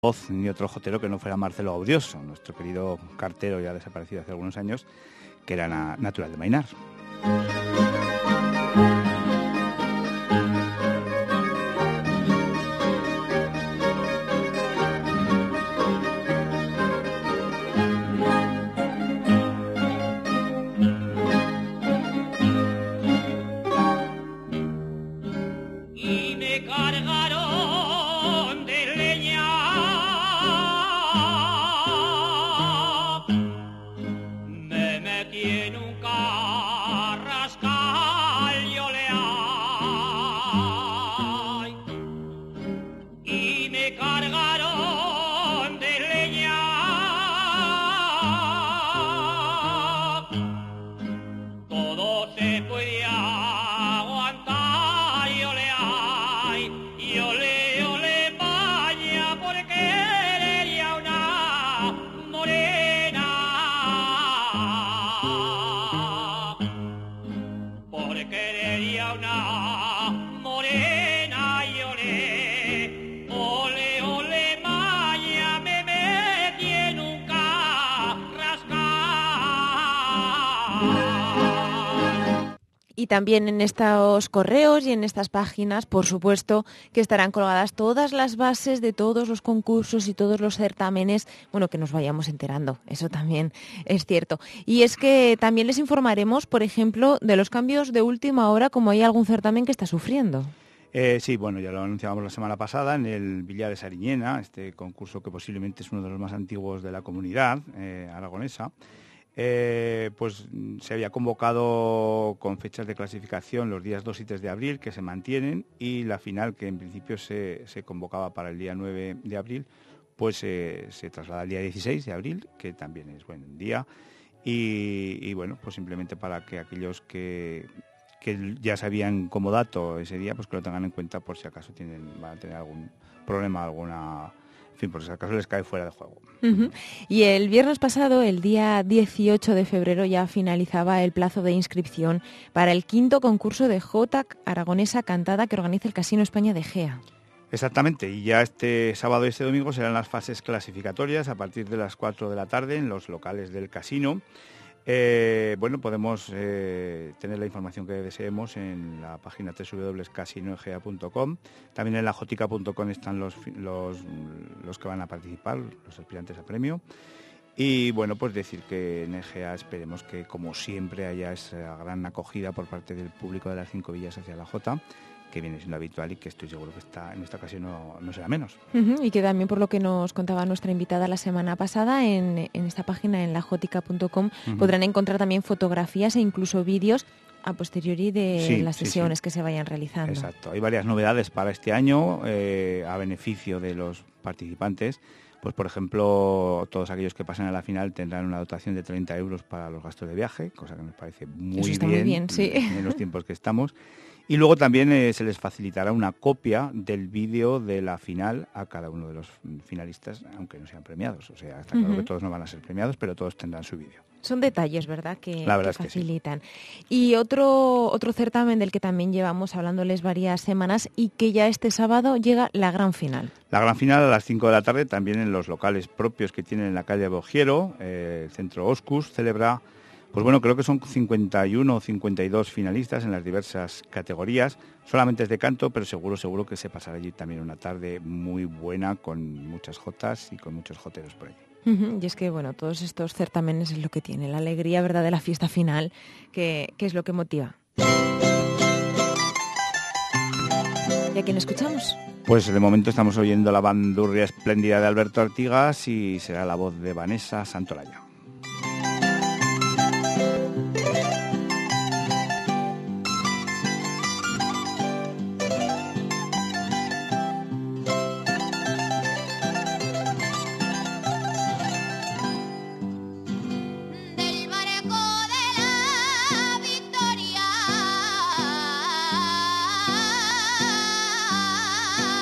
voz ni otro jotero que no fuera Marcelo Gaudioso, nuestro querido cartero ya desaparecido hace algunos años, que era natural de Mainar. Y también en estos correos y en estas páginas, por supuesto, que estarán colgadas todas las bases de todos los concursos y todos los certámenes, bueno, que nos vayamos enterando, eso también es cierto. Y es que también les informaremos, por ejemplo, de los cambios de última hora, como hay algún certamen que está sufriendo. Sí, bueno, ya lo anunciábamos la semana pasada en el Villar de Sariñena, este concurso que posiblemente es uno de los más antiguos de la comunidad aragonesa. Pues se había convocado con fechas de clasificación los días 2 y 3 de abril, que se mantienen, y la final, que en principio se convocaba para el día 9 de abril, pues se traslada al día 16 de abril, que también es buen día, y bueno, pues simplemente para que aquellos que ya sabían como dato ese día, pues que lo tengan en cuenta por si acaso van a tener algún problema, en fin, por si acaso les cae fuera de juego. Uh-huh. Y el viernes pasado, el día 18 de febrero, ya finalizaba el plazo de inscripción para el 5º concurso de jota aragonesa cantada que organiza el Casino España de Gea. Exactamente, y ya este sábado y este domingo serán las fases clasificatorias a partir de las 4 de la tarde en los locales del casino. Bueno, podemos tener la información que deseemos en la página www.casinoegea.com. También en lajotica.com están los que van a participar, los aspirantes a premio. Y bueno, pues decir que en Egea esperemos que, como siempre, haya esa gran acogida por parte del público de las 5 villas hacia la Jota, que viene siendo habitual y que estoy seguro que en esta ocasión no será menos. Uh-huh. Y que también, por lo que nos contaba nuestra invitada la semana pasada, en esta página, en lajotica.com, uh-huh, podrán encontrar también fotografías e incluso vídeos a posteriori de las sesiones que se vayan realizando. Exacto. Hay varias novedades para este año a beneficio de los participantes. Pues, por ejemplo, todos aquellos que pasen a la final tendrán una dotación de 30 euros para los gastos de viaje, cosa que nos parece muy bien, sí, en los tiempos que estamos. Y luego también se les facilitará una copia del vídeo de la final a cada uno de los finalistas, aunque no sean premiados. O sea, está claro que todos no van a ser premiados, pero todos tendrán su vídeo. Son detalles, ¿verdad?, que facilitan. Que sí. Y otro certamen del que también llevamos hablándoles varias semanas y que ya este sábado llega la gran final. La gran final a las 5 de la tarde, también en los locales propios que tienen en la calle Bogiero, el Centro Oscus, celebra... Pues bueno, creo que son 51 o 52 finalistas en las diversas categorías. Solamente es de canto, pero seguro que se pasará allí también una tarde muy buena con muchas jotas y con muchos joteros por allí. Uh-huh. Y es que, bueno, todos estos certámenes es lo que tiene, la alegría, ¿verdad?, de la fiesta final, que es lo que motiva. ¿Y a quién escuchamos? Pues de momento estamos oyendo la bandurria espléndida de Alberto Artigas y será la voz de Vanessa Santolaya.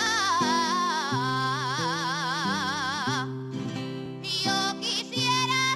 Yo quisiera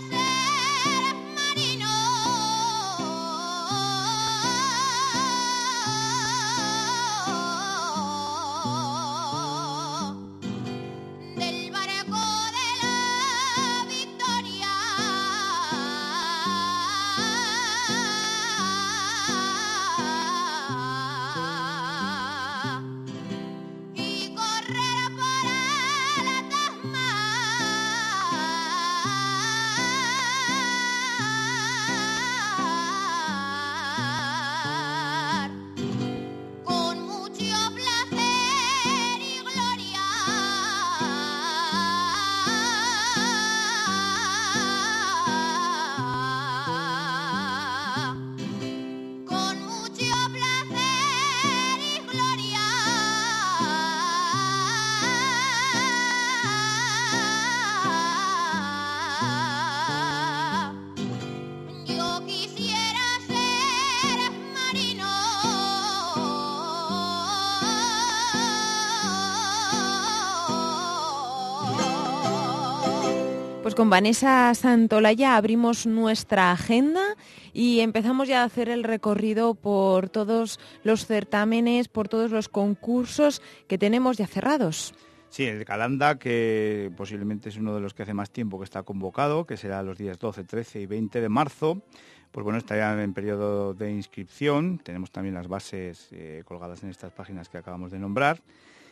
Pues con Vanessa Santolaya abrimos nuestra agenda y empezamos ya a hacer el recorrido por todos los certámenes, por todos los concursos que tenemos ya cerrados. Sí, el de Calanda, que posiblemente es uno de los que hace más tiempo que está convocado, que será los días 12, 13 y 20 de marzo. Pues bueno, está ya en periodo de inscripción. Tenemos también las bases colgadas en estas páginas que acabamos de nombrar.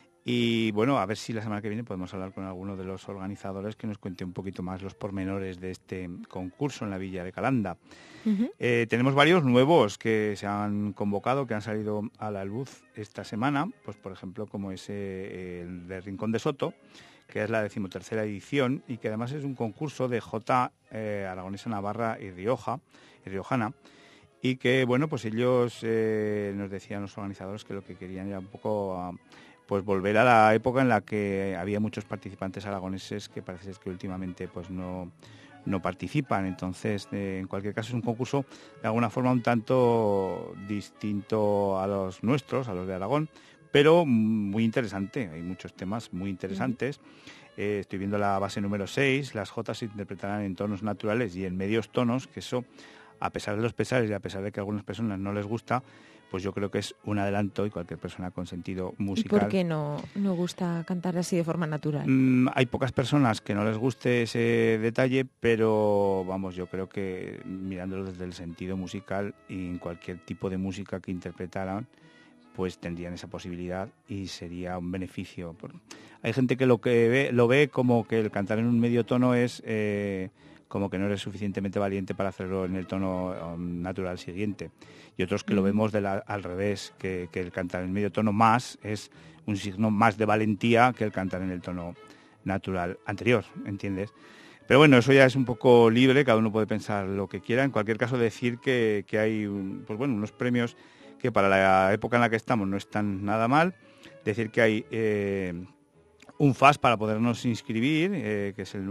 Y bueno, a ver si la semana que viene podemos hablar con alguno de los organizadores que nos cuente un poquito más los pormenores de este concurso en la Villa de Calanda. Uh-huh. Tenemos varios nuevos que se han convocado, que han salido a la luz esta semana, pues por ejemplo como es el de Rincón de Soto, que es la 13ª edición y que además es un concurso de jota aragonesa, navarra y riojana. Y que bueno, pues ellos nos decían los organizadores que lo que querían era un poco pues volver a la época en la que había muchos participantes aragoneses que parece que últimamente pues no participan. Entonces, en cualquier caso es un concurso de alguna forma un tanto distinto a los nuestros, a los de Aragón, pero muy interesante. Hay muchos temas muy interesantes. Estoy viendo la base número 6, las jotas se interpretarán en tonos naturales y en medios tonos, que eso, a pesar de los pesares y a pesar de que a algunas personas no les gusta, pues yo creo que es un adelanto y cualquier persona con sentido musical. ¿Y por qué no gusta cantar así de forma natural? Hay pocas personas que no les guste ese detalle, pero vamos, yo creo que mirándolo desde el sentido musical y en cualquier tipo de música que interpretaran, pues tendrían esa posibilidad y sería un beneficio. Hay gente que lo ve como que el cantar en un medio tono es como que no eres suficientemente valiente para hacerlo en el tono natural siguiente. Y otros que lo vemos al revés, que el cantar en medio tono más es un signo más de valentía que el cantar en el tono natural anterior, ¿entiendes? Pero bueno, eso ya es un poco libre, cada uno puede pensar lo que quiera. En cualquier caso, decir que hay pues bueno, unos premios que para la época en la que estamos no están nada mal. Decir que hay un FAS para podernos inscribir, que es el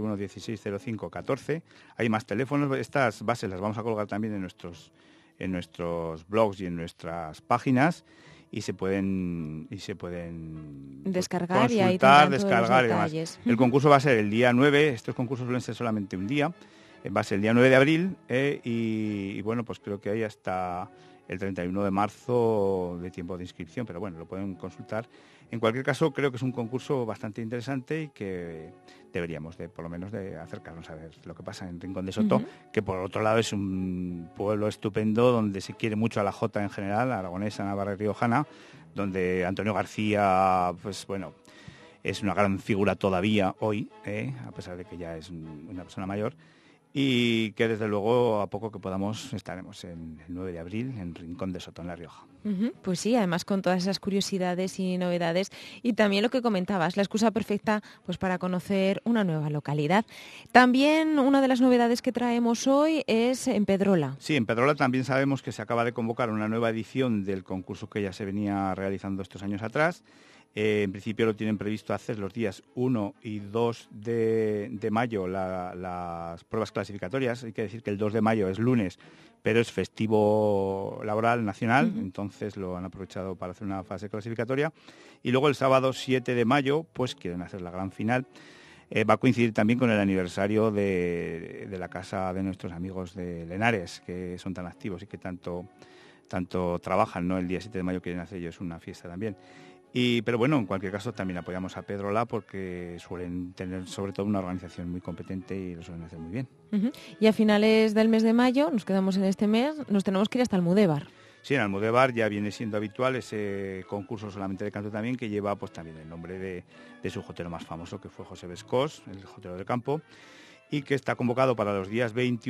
941-1605-14. Hay más teléfonos. Estas bases las vamos a colgar también en nuestros blogs y en nuestras páginas y se pueden descargar consultar, descargar y demás. El concurso va a ser el día 9. Estos concursos suelen ser solamente un día. Va a ser el día 9 de abril y bueno, pues creo que hay hasta el 31 de marzo de tiempo de inscripción, pero bueno, lo pueden consultar. En cualquier caso, creo que es un concurso bastante interesante y que deberíamos por lo menos de acercarnos a ver lo que pasa en Rincón de Soto, que por otro lado es un pueblo estupendo donde se quiere mucho a la jota en general, aragonesa, navarra y riojana, donde Antonio García, pues bueno, es una gran figura todavía hoy, a pesar de que ya es una persona mayor. Y que desde luego a poco que podamos estaremos el 9 de abril en Rincón de Soto, en La Rioja. Pues sí, además con todas esas curiosidades y novedades y también lo que comentabas, la excusa perfecta pues para conocer una nueva localidad. También una de las novedades que traemos hoy es en Pedrola. Sí, en Pedrola también sabemos que se acaba de convocar una nueva edición del concurso que ya se venía realizando estos años atrás. En principio lo tienen previsto hacer los días 1 y 2 de mayo las pruebas clasificatorias. Hay que decir que el 2 de mayo es lunes, pero es festivo laboral nacional, entonces lo han aprovechado para hacer una fase clasificatoria. Y luego el sábado 7 de mayo pues quieren hacer la gran final. Va a coincidir también con el aniversario de la casa de nuestros amigos de Lenares, que son tan activos y que tanto trabajan, ¿no? El día 7 de mayo quieren hacer ellos una fiesta también. Pero bueno, en cualquier caso también apoyamos a Pedrola porque suelen tener sobre todo una organización muy competente y lo suelen hacer muy bien. Y a finales del mes de mayo, nos quedamos en este mes, nos tenemos que ir hasta Almudévar. Sí, en Almudévar ya viene siendo habitual ese concurso solamente de canto también, que lleva pues también el nombre de su jotero más famoso, que fue José Bescós, el jotero del campo, y que está convocado para los días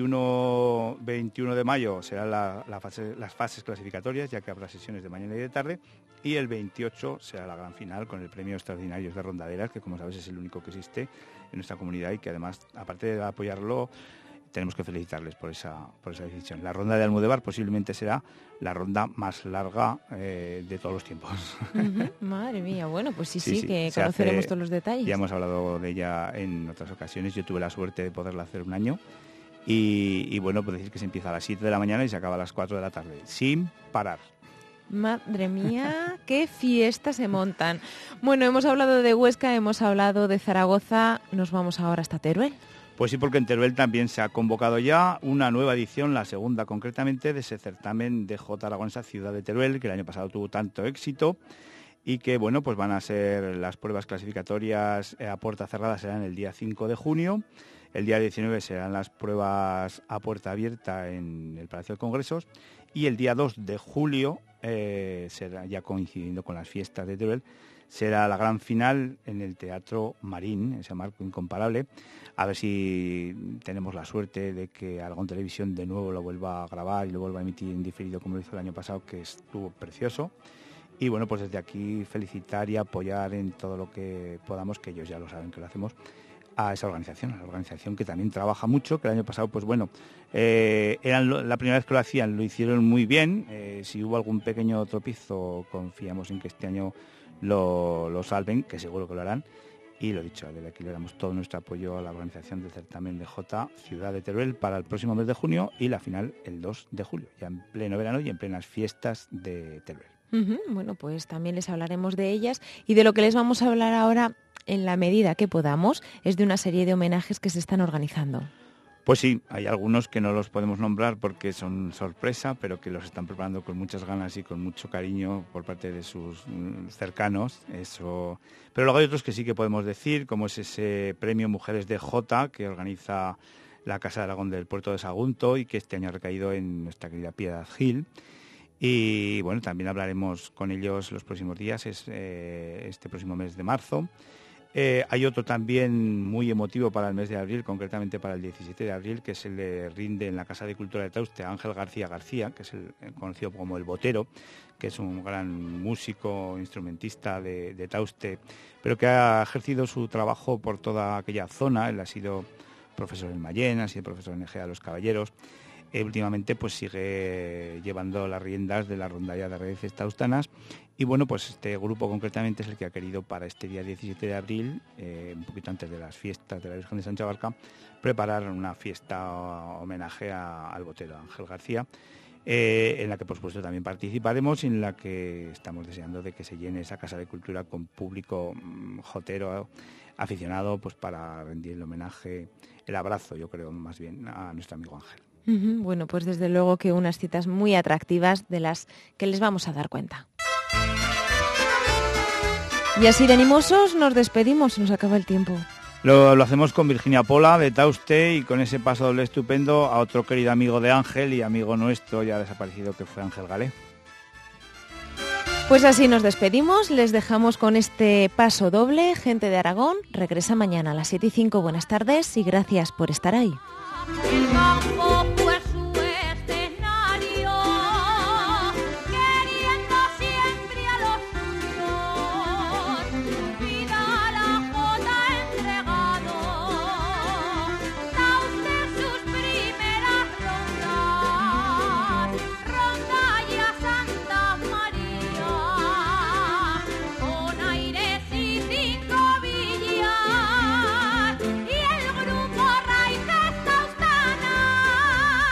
21 de mayo, serán las fases clasificatorias, ya que habrá sesiones de mañana y de tarde, y el 28 será la gran final con el premio Extraordinarios de Rondaderas, que como sabes es el único que existe en nuestra comunidad y que además, aparte de apoyarlo, tenemos que felicitarles por esa decisión. La ronda de Almudévar posiblemente será la ronda más larga de todos los tiempos. Madre mía, bueno, pues sí, que conoceremos todos los detalles. Ya hemos hablado de ella en otras ocasiones. Yo tuve la suerte de poderla hacer un año y bueno, pues decir que se empieza a las 7 de la mañana y se acaba a las 4 de la tarde, sin parar. Madre mía, qué fiestas se montan. Bueno, hemos hablado de Huesca, hemos hablado de Zaragoza, nos vamos ahora hasta Teruel. Pues sí, porque en Teruel también se ha convocado ya una nueva edición, la segunda concretamente, de ese certamen de Jota Aragonesa Ciudad de Teruel, que el año pasado tuvo tanto éxito y que, bueno, pues van a ser las pruebas clasificatorias a puerta cerrada, serán el día 5 de junio, el día 19 serán las pruebas a puerta abierta en el Palacio de Congresos y el día 2 de julio, será ya coincidiendo con las fiestas de Teruel, será la gran final en el Teatro Marín, ese marco incomparable. A ver si tenemos la suerte de que Aragón Televisión de nuevo lo vuelva a grabar y lo vuelva a emitir en diferido como lo hizo el año pasado, que estuvo precioso. Y bueno, pues desde aquí felicitar y apoyar en todo lo que podamos, que ellos ya lo saben que lo hacemos, a esa organización, a la organización que también trabaja mucho, que el año pasado, pues bueno, la primera vez que lo hacían, lo hicieron muy bien. Si hubo algún pequeño tropiezo, confiamos en que este año lo salven, que seguro que lo harán. Y lo dicho, desde aquí le damos todo nuestro apoyo a la organización del certamen de Jota Ciudad de Teruel para el próximo mes de junio y la final el 2 de julio, ya en pleno verano y en plenas fiestas de Teruel. Bueno, pues también les hablaremos de ellas y de lo que les vamos a hablar ahora, en la medida que podamos, es de una serie de homenajes que se están organizando. Pues sí, hay algunos que no los podemos nombrar porque son sorpresa, pero que los están preparando con muchas ganas y con mucho cariño por parte de sus cercanos. Eso. Pero luego hay otros que sí que podemos decir, como es ese premio Mujeres de Jota que organiza la Casa de Aragón del Puerto de Sagunto y que este año ha recaído en nuestra querida Piedad Gil. Y bueno, también hablaremos con ellos los próximos días, este próximo mes de marzo. Hay otro también muy emotivo para el mes de abril, concretamente para el 17 de abril, que se le rinde en la Casa de Cultura de Tauste a Ángel García García, que es el conocido como el Botero, que es un gran músico, instrumentista de Tauste, pero que ha ejercido su trabajo por toda aquella zona. Él ha sido profesor en Mayén, ha sido profesor en Egea de los Caballeros. Últimamente pues sigue llevando las riendas de la rondalla de raíces taustanas y bueno, pues este grupo concretamente es el que ha querido para este día 17 de abril, un poquito antes de las fiestas de la Virgen de Sancha Barca, preparar una fiesta homenaje al Botero, Ángel García, en la que por supuesto también participaremos y en la que estamos deseando de que se llene esa Casa de Cultura con público jotero aficionado, pues para rendir el homenaje, el abrazo, yo creo más bien, a nuestro amigo Ángel. Bueno, pues desde luego que unas citas muy atractivas de las que les vamos a dar cuenta. Y así de animosos nos despedimos, nos acaba el tiempo. Lo hacemos con Virginia Pola de Tauste y con ese paso doble estupendo a otro querido amigo de Ángel y amigo nuestro ya desaparecido que fue Ángel Galé. Pues así nos despedimos, les dejamos con este paso doble. Gente de Aragón regresa mañana a las 7:05. Buenas tardes y gracias por estar ahí. El campo fue su escenario, queriendo siempre a los suyos, vida a la Jota entregado, Tauste sus primeras rondas, rondalla Santa María, con aires y 5 villas, y el grupo raíces taustanas.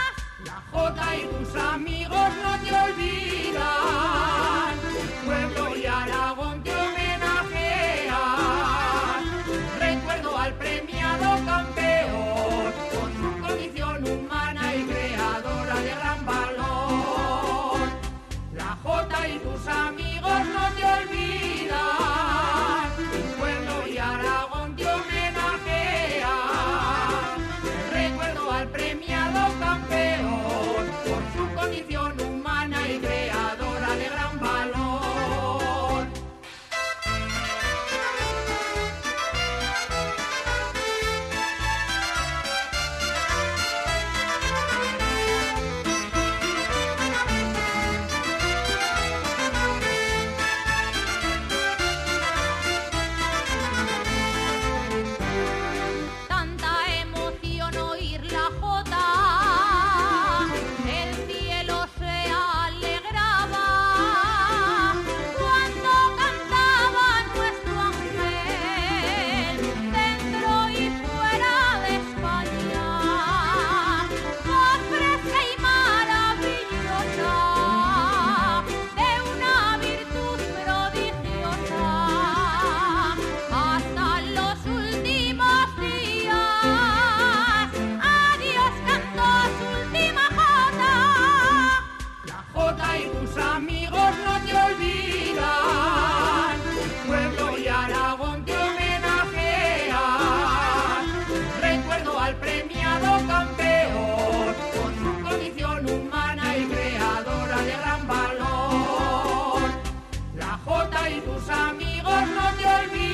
tus amigos no te olviden.